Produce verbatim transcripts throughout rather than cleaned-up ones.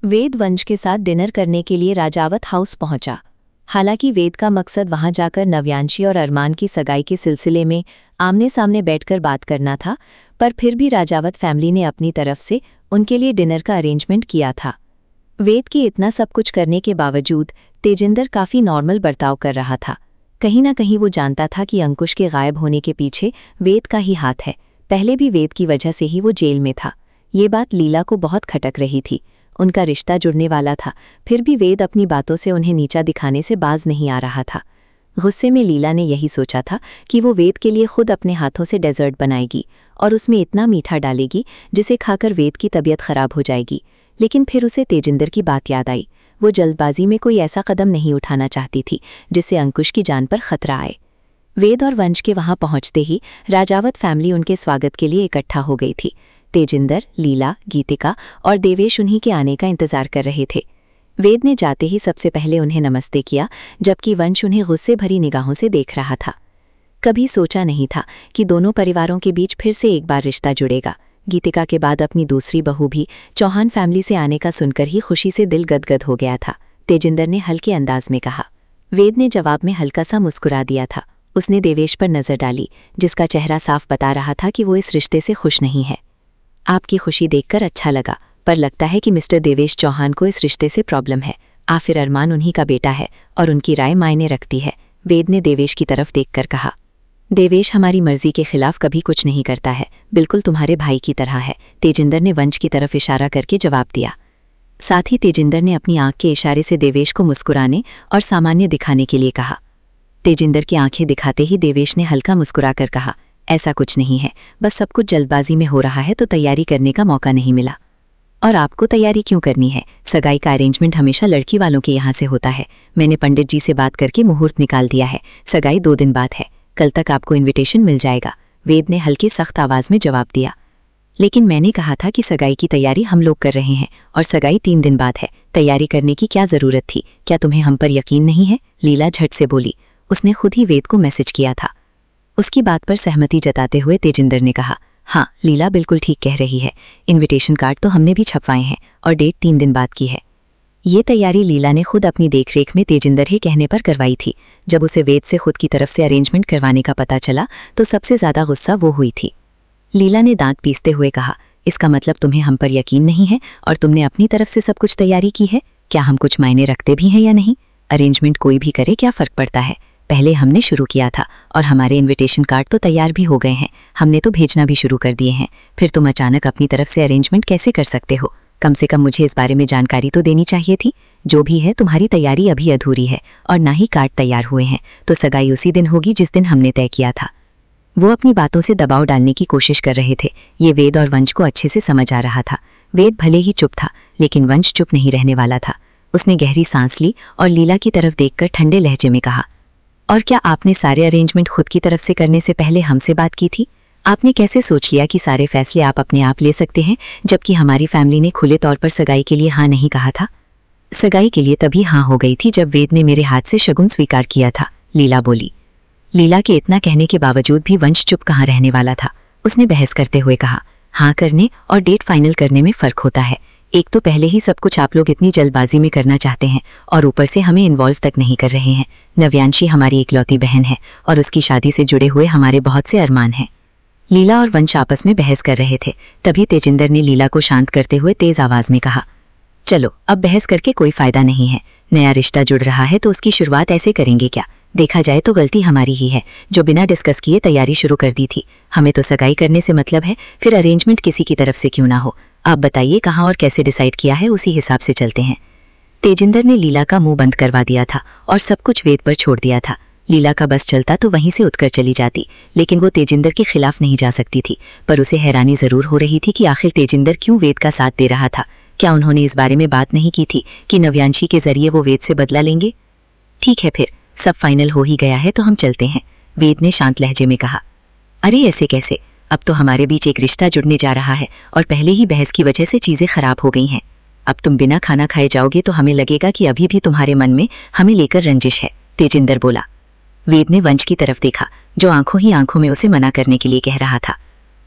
वेद वंश के साथ डिनर करने के लिए राजावत हाउस पहुंचा। हालांकि वेद का मकसद वहां जाकर नव्यांशी और अरमान की सगाई के सिलसिले में आमने सामने बैठकर बात करना था, पर फिर भी राजावत फैमिली ने अपनी तरफ से उनके लिए डिनर का अरेंजमेंट किया था। वेद की इतना सब कुछ करने के बावजूद तेजिंदर काफ़ी नॉर्मल बर्ताव कर रहा था। कहीं ना कहीं वो जानता था कि अंकुश के गायब होने के पीछे वेद का ही हाथ है। पहले भी वेद की वजह से ही वो जेल में था। ये बात लीला को बहुत खटक रही थी। उनका रिश्ता जुड़ने वाला था, फिर भी वेद अपनी बातों से उन्हें नीचा दिखाने से बाज नहीं आ रहा था। गुस्से में लीला ने यही सोचा था कि वो वेद के लिए खुद अपने हाथों से डेजर्ट बनाएगी और उसमें इतना मीठा डालेगी जिसे खाकर वेद की तबीयत खराब हो जाएगी। लेकिन फिर उसे तेजिंदर की बात याद आई। वो जल्दबाजी में कोई ऐसा कदम नहीं उठाना चाहती थी जिससे अंकुश की जान पर खतरा आए। वेद और वंश के वहां पहुंचते ही राजावत फैमिली उनके स्वागत के लिए इकट्ठा हो गई थी। तेजिंदर, लीला, गीतिका और देवेश उन्हीं के आने का इंतजार कर रहे थे। वेद ने जाते ही सबसे पहले उन्हें नमस्ते किया, जबकि वंश उन्हें गुस्से भरी निगाहों से देख रहा था। कभी सोचा नहीं था कि दोनों परिवारों के बीच फिर से एक बार रिश्ता जुड़ेगा। गीतिका के बाद अपनी दूसरी बहू भी चौहान फैमिली से आने का सुनकर ही खुशी से दिल गदगद हो गया था। तेजिंदर ने हल्के अंदाज में कहा। वेद ने जवाब में हल्का सा मुस्कुरा दिया था। उसने देवेश पर नजर डाली, जिसका चेहरा साफ बता रहा था कि वो इस रिश्ते से खुश नहीं है। आपकी खुशी देखकर अच्छा लगा, पर लगता है कि मिस्टर देवेश चौहान को इस रिश्ते से प्रॉब्लम है। आखिर अरमान उन्हीं का बेटा है और उनकी राय मायने रखती है, वेद ने देवेश की तरफ देखकर कहा। देवेश हमारी मर्जी के खिलाफ कभी कुछ नहीं करता है, बिल्कुल तुम्हारे भाई की तरह है, तेजिंदर ने वंश की तरफ इशारा करके जवाब दिया। साथ ही तेजिंदर ने अपनी आंख के इशारे से देवेश को मुस्कुराने और सामान्य दिखाने के लिए कहा। तेजिंदर की आंखें दिखाते ही देवेश ने हल्का मुस्कुराकर कहा, ऐसा कुछ नहीं है, बस सब कुछ जल्दबाजी में हो रहा है तो तैयारी करने का मौका नहीं मिला। और आपको तैयारी क्यों करनी है? सगाई का अरेंजमेंट हमेशा लड़की वालों के यहाँ से होता है। मैंने पंडित जी से बात करके मुहूर्त निकाल दिया है। सगाई दो दिन बाद है, कल तक आपको इन्विटेशन मिल जाएगा, वेद ने हल्की सख्त आवाज में जवाब दिया। लेकिन मैंने कहा था कि सगाई की तैयारी हम लोग कर रहे हैं और सगाई तीन दिन बाद है, तैयारी करने की क्या जरूरत थी? क्या तुम्हें हम पर यकीन नहीं है? लीला झट से बोली। उसने खुद ही वेद को मैसेज किया था। उसकी बात पर सहमति जताते हुए तेजिंदर ने कहा, हाँ लीला बिल्कुल ठीक कह रही है, इन्विटेशन कार्ड तो हमने भी छपवाए हैं और डेट तीन दिन बाद की है। ये तैयारी लीला ने खुद अपनी देखरेख में तेजिंदर के कहने पर करवाई थी। जब उसे वेद से खुद की तरफ से अरेंजमेंट करवाने का पता चला तो सबसे ज्यादा गुस्सा वो हुई थी। लीला ने दांत पीसते हुए कहा, इसका मतलब तुम्हें हम पर यकीन नहीं है और तुमने अपनी तरफ से सब कुछ तैयारी की है? क्या हम कुछ मायने रखते भी हैं या नहीं? अरेंजमेंट कोई भी करे, क्या फर्क पड़ता है? पहले हमने शुरू किया था और हमारे इन्विटेशन कार्ड तो तैयार भी हो गए हैं, हमने तो भेजना भी शुरू कर दिए हैं। फिर तुम अचानक अपनी तरफ से अरेंजमेंट कैसे कर सकते हो? कम से कम मुझे इस बारे में जानकारी तो देनी चाहिए थी। जो भी है, तुम्हारी तैयारी अभी अधूरी है और ना ही कार्ड तैयार हुए हैं, तो सगाई उसी दिन होगी जिस दिन हमने तय किया था। वो अपनी बातों से दबाव डालने की कोशिश कर रहे थे। ये वेद और वंश को अच्छे से समझ आ रहा था। वेद भले ही चुप था, लेकिन वंश चुप नहीं रहने वाला था। उसने गहरी सांस ली और लीला की तरफ देखकर ठंडे लहजे में कहा, और क्या आपने सारे अरेंजमेंट खुद की तरफ से करने से पहले हमसे बात की थी? आपने कैसे सोच लिया कि सारे फैसले आप अपने आप ले सकते हैं, जबकि हमारी फैमिली ने खुले तौर पर सगाई के लिए हाँ नहीं कहा था? सगाई के लिए तभी हाँ हो गई थी जब वेद ने मेरे हाथ से शगुन स्वीकार किया था, लीला बोली। लीला के इतना कहने के बावजूद भी वंश चुप कहाँ रहने वाला था। उसने बहस करते हुए कहा, हाँ करने और डेट फाइनल करने में फर्क होता है। एक तो पहले ही सब कुछ आप लोग इतनी जल्दबाजी में करना चाहते हैं और ऊपर से हमें इन्वॉल्व तक नहीं कर रहे हैं। नव्यांशी हमारी इकलौती बहन है और उसकी शादी से जुड़े हुए हमारे बहुत से अरमान हैं। लीला और वंश आपस में बहस कर रहे थे। तभी तेजिंदर ने लीला को शांत करते हुए तेज आवाज में कहा, चलो अब बहस करके कोई फायदा नहीं है। नया रिश्ता जुड़ रहा है तो उसकी शुरुआत ऐसे करेंगे क्या? देखा जाए तो गलती हमारी ही है जो बिना डिस्कस किए तैयारी शुरू कर दी थी। हमें तो सगाई करने से मतलब है, फिर अरेंजमेंट किसी की तरफ से क्यों ना हो। आप बताइए कहाँ और कैसे डिसाइड किया है, उसी हिसाब से चलते हैं। तेजिंदर ने लीला का मुंह बंद करवा दिया था और सब कुछ वेद पर छोड़ दिया था। लीला का बस चलता तो वहीं से उठकर चली जाती, लेकिन वो तेजिंदर के खिलाफ नहीं जा सकती थी। पर उसे हैरानी जरूर हो रही थी कि आखिर तेजिंदर क्यों वेद का साथ दे रहा था। क्या उन्होंने इस बारे में बात नहीं की थी कि नव्यांशी के जरिए वो वेद से बदला लेंगे? ठीक है, फिर सब फाइनल हो ही गया है तो हम चलते हैं, वेद ने शांत लहजे में कहा। अरे ऐसे कैसे? अब तो हमारे बीच एक रिश्ता जुड़ने जा रहा है और पहले ही बहस की वजह से चीजें खराब हो गई हैं। अब तुम बिना खाना खाए जाओगे तो हमें लगेगा कि अभी भी तुम्हारे मन में हमें लेकर रंजिश है, तेजिंदर बोला। वेद ने वंश की तरफ देखा, जो आंखों ही आंखों में उसे मना करने के लिए कह रहा था।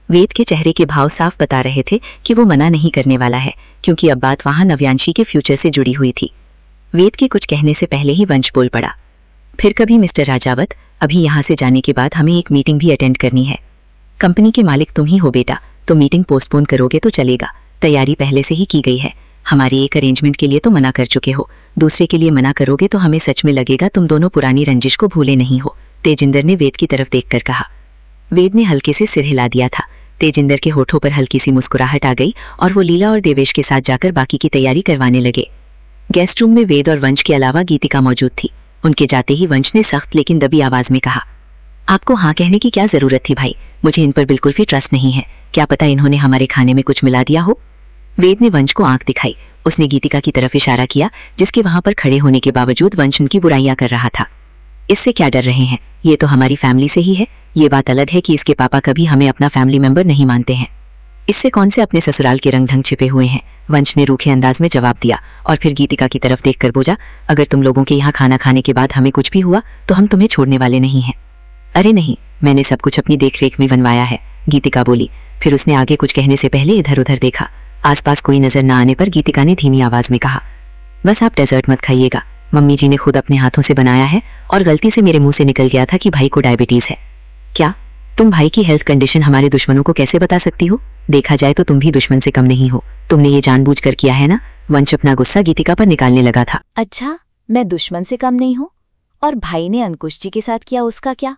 वेद के चेहरे के भाव साफ बता रहे थे कि वो मना नहीं करने वाला है, क्योंकि अब बात वहां नव्यांशी के फ्यूचर से जुड़ी हुई थी। वेद के कुछ कहने से पहले ही वंश बोल पड़ा, फिर कभी मिस्टर राजावत, अभी यहाँ से जाने के बाद हमें एक मीटिंग भी अटेंड करनी है। कंपनी के मालिक तुम ही हो बेटा, तो मीटिंग पोस्टपोन करोगे तो चलेगा, तैयारी पहले से ही की गई है। हमारे एक अरेंजमेंट के लिए तो मना कर चुके हो, दूसरे के लिए मना करोगे तो हमें सच में लगेगा तुम दोनों पुरानी रंजिश को भूले नहीं हो, तेजिंदर ने वेद की तरफ देखकर कहा। वेद ने हल्के से सिर हिला दिया था। तेजिंदर के होठों पर हल्की सी मुस्कुराहट आ गई और वो लीला और देवेश के साथ जाकर बाकी की तैयारी करवाने लगे। गेस्ट रूम में वेद और वंश के अलावा गीतिका मौजूद थी। उनके जाते ही वंश ने सख्त लेकिन दबी आवाज में कहा, आपको हाँ कहने की क्या जरूरत थी भाई, मुझे इन पर बिल्कुल भी ट्रस्ट नहीं है, क्या पता इन्होंने हमारे खाने में कुछ मिला दिया हो। वेद ने वंश को आंख दिखाई। उसने गीतिका की तरफ इशारा किया, जिसके वहां पर खड़े होने के बावजूद वंश उनकी बुराइयां कर रहा था। इससे क्या डर रहे हैं, ये तो हमारी फैमिली से ही है। ये बात अलग है कि इसके पापा कभी हमें अपना फैमिली मेंबर नहीं मानते हैं। इससे कौन से अपने ससुराल के रंग ढंग छिपे हुए हैं, वंश ने रूखे अंदाज में जवाब दिया और फिर गीतिका की तरफ देखकर बोला, अगर तुम लोगों के यहाँ खाना खाने के बाद हमें कुछ भी हुआ तो हम तुम्हें छोड़ने वाले नहीं हैं। अरे नहीं, मैंने सब कुछ अपनी देखरेख में बनवाया है, गीतिका बोली। फिर उसने आगे कुछ कहने से पहले इधर उधर देखा। आसपास कोई नजर न आने पर गीतिका ने धीमी आवाज में कहा, बस आप डेजर्ट मत खाइएगा, मम्मी जी ने खुद अपने हाथों से बनाया है और गलती से मेरे मुंह से निकल गया था कि भाई को डायबिटीज है। क्या तुम भाई की हेल्थ कंडीशन हमारे दुश्मनों को कैसे बता सकती हो? देखा जाए तो तुम भी दुश्मन से कम नहीं हो, तुमने ये जानबूझकर किया है ना? वंश अपना गुस्सा गीतिका पर निकालने लगा था। अच्छा, मैं दुश्मन से कम नहीं हूँ? और भाई ने अंकुश जी के साथ किया उसका क्या?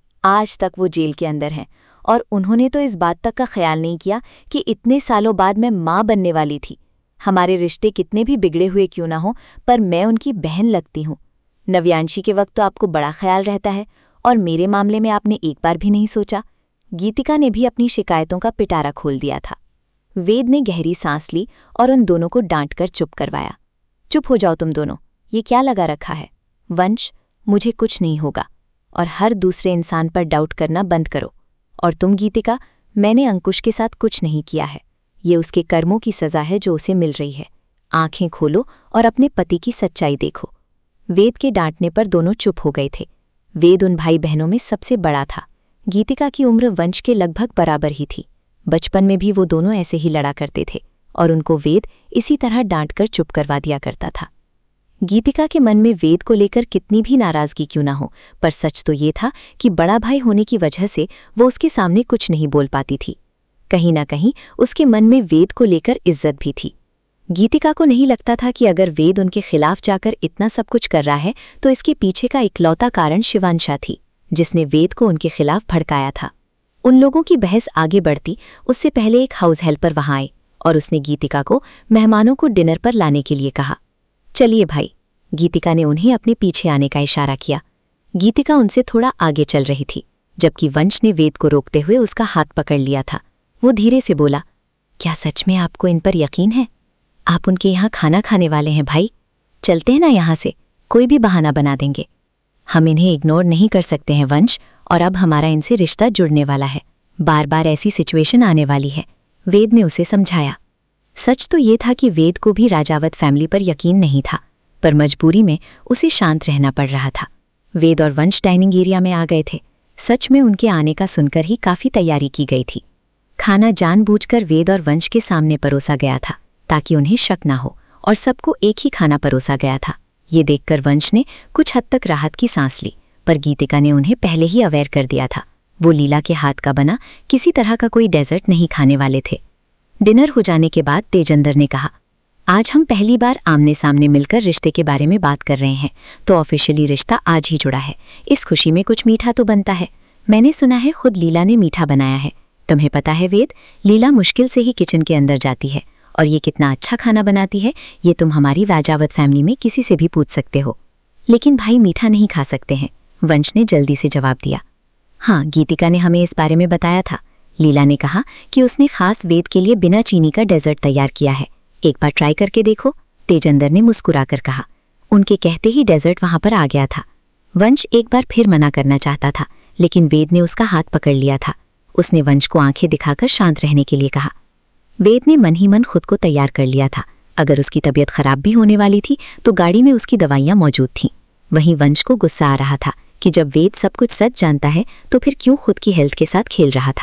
आज तक वो जेल के अंदर हैं और उन्होंने तो इस बात तक का ख्याल नहीं किया कि इतने सालों बाद मैं माँ बनने वाली थी। हमारे रिश्ते कितने भी बिगड़े हुए क्यों ना हो, पर मैं उनकी बहन लगती हूँ। नव्यांशी के वक्त तो आपको बड़ा ख्याल रहता है और मेरे मामले में आपने एक बार भी नहीं सोचा। गीतिका ने भी अपनी शिकायतों का पिटारा खोल दिया था। वेद ने गहरी सांस ली और उन दोनों को डांट कर चुप करवाया। चुप हो जाओ तुम दोनों, ये क्या लगा रखा है? वंश, मुझे कुछ नहीं होगा और हर दूसरे इंसान पर डाउट करना बंद करो। और तुम गीतिका, मैंने अंकुश के साथ कुछ नहीं किया है, ये उसके कर्मों की सज़ा है जो उसे मिल रही है। आंखें खोलो और अपने पति की सच्चाई देखो। वेद के डांटने पर दोनों चुप हो गए थे। वेद उन भाई बहनों में सबसे बड़ा था। गीतिका की उम्र वंश के लगभग बराबर ही थी। बचपन में भी वो दोनों ऐसे ही लड़ा करते थे और उनको वेद इसी तरह डांट कर चुप करवा दिया करता था। गीतिका के मन में वेद को लेकर कितनी भी नाराजगी क्यों ना हो, पर सच तो ये था कि बड़ा भाई होने की वजह से वो उसके सामने कुछ नहीं बोल पाती थी। कहीं ना कहीं उसके मन में वेद को लेकर इज्जत भी थी। गीतिका को नहीं लगता था कि अगर वेद उनके खिलाफ जाकर इतना सब कुछ कर रहा है तो इसके पीछे का इकलौता कारण शिवांशा थी, जिसने वेद को उनके खिलाफ भड़काया था। उन लोगों की बहस आगे बढ़ती उससे पहले एक हाउस हेल्पर वहां आए और उसने गीतिका को मेहमानों को डिनर पर लाने के लिए कहा। चलिए भाई, गीतिका ने उन्हें अपने पीछे आने का इशारा किया। गीतिका उनसे थोड़ा आगे चल रही थी, जबकि वंश ने वेद को रोकते हुए उसका हाथ पकड़ लिया था। वो धीरे से बोला, क्या सच में आपको इन पर यकीन है? आप उनके यहाँ खाना खाने वाले हैं भाई? चलते हैं ना यहाँ से, कोई भी बहाना बना देंगे। हम इन्हें इग्नोर नहीं कर सकते हैं वंश, और अब हमारा इनसे रिश्ता जुड़ने वाला है। बार बार ऐसी सिचुएशन आने वाली है, वेद ने उसे समझाया। सच तो ये था कि वेद को भी राजावत फैमिली पर यकीन नहीं था, पर मजबूरी में उसे शांत रहना पड़ रहा था। वेद और वंश डाइनिंग एरिया में आ गए थे। सच में उनके आने का सुनकर ही काफ़ी तैयारी की गई थी। खाना जानबूझकर वेद और वंश के सामने परोसा गया था ताकि उन्हें शक ना हो, और सबको एक ही खाना परोसा गया था। ये देखकर वंश ने कुछ हद तक राहत की सांस ली, पर गीतिका ने उन्हें पहले ही अवेयर कर दिया था। वो लीला के हाथ का बना किसी तरह का कोई डेजर्ट नहीं खाने वाले थे। डिनर हो जाने के बाद तेजिंदर ने कहा, आज हम पहली बार आमने सामने मिलकर रिश्ते के बारे में बात कर रहे हैं, तो ऑफिशियली रिश्ता आज ही जुड़ा है। इस खुशी में कुछ मीठा तो बनता है। मैंने सुना है खुद लीला ने मीठा बनाया है। तुम्हें पता है वेद, लीला मुश्किल से ही किचन के अंदर जाती है, और ये कितना अच्छा खाना बनाती है ये तुम हमारी राजावत फैमिली में किसी से भी पूछ सकते हो। लेकिन भाई मीठा नहीं खा सकते हैं, वंश ने जल्दी से जवाब दिया। हाँ, गीतिका ने हमें इस बारे में बताया था। लीला ने कहा कि उसने खास वेद के लिए बिना चीनी का डेजर्ट तैयार किया है, एक बार ट्राई करके देखो, तेजिंदर ने मुस्कुराकर कहा। उनके कहते ही डेजर्ट वहां पर आ गया था। वंश एक बार फिर मना करना चाहता था, लेकिन वेद ने उसका हाथ पकड़ लिया था। उसने वंश को आंखें दिखाकर शांत रहने के लिए कहा। वेद ने मन ही मन खुद को तैयार कर लिया था। अगर उसकी तबीयत खराब भी होने वाली थी तो गाड़ी में उसकी दवाइयां मौजूद थीं। वहीं वंश को गुस्सा आ रहा था कि जब वेद सब कुछ सच जानता है तो फिर क्यों खुद की हेल्थ के साथ खेल रहा था।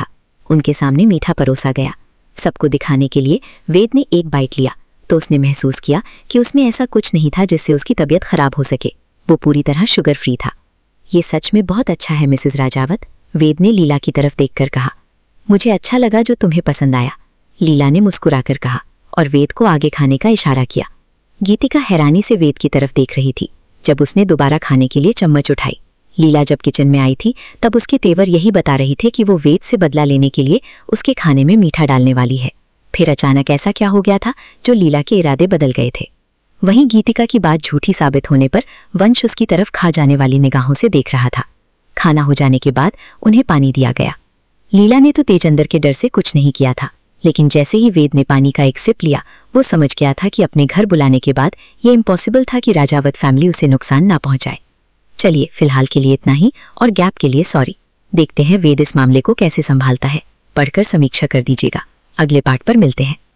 उनके सामने मीठा परोसा गया। सबको दिखाने के लिए वेद ने एक बाइट लिया तो उसने महसूस किया कि उसमें ऐसा कुछ नहीं था जिससे उसकी तबीयत खराब हो सके। वो पूरी तरह शुगर फ्री था। ये सच में बहुत अच्छा है मिसेस राजावत, वेद ने लीला की तरफ देखकर कहा। मुझे अच्छा लगा जो तुम्हें पसंद आया, लीला ने मुस्कुराकर कहा और वेद को आगे खाने का इशारा किया। गीतिका हैरानी से वेद की तरफ देख रही थी जब उसने दोबारा खाने के लिए चम्मच उठाई। लीला जब किचन में आई थी तब उसके तेवर यही बता रही थे कि वो वेद से बदला लेने के लिए उसके खाने में मीठा डालने वाली है। फिर अचानक ऐसा क्या हो गया था जो लीला के इरादे बदल गए थे। वहीं गीतिका की बात झूठी साबित होने पर वंश उसकी तरफ खा जाने वाली निगाहों से देख रहा था। खाना हो जाने के बाद उन्हें पानी दिया गया। लीला ने तो तेजंदर के डर से कुछ नहीं किया था, लेकिन जैसे ही वेद ने पानी का एक सिप लिया वो समझ गया था कि अपने घर बुलाने के बाद ये इम्पॉसिबल था कि राजावत फैमिली उसे नुकसान ना पहुंचाए। चलिए फिलहाल के लिए इतना ही और गैप के लिए सॉरी। देखते हैं वेद इस मामले को कैसे संभालता है। पढ़कर समीक्षा कर दीजिएगा। अगले पार्ट पर मिलते हैं।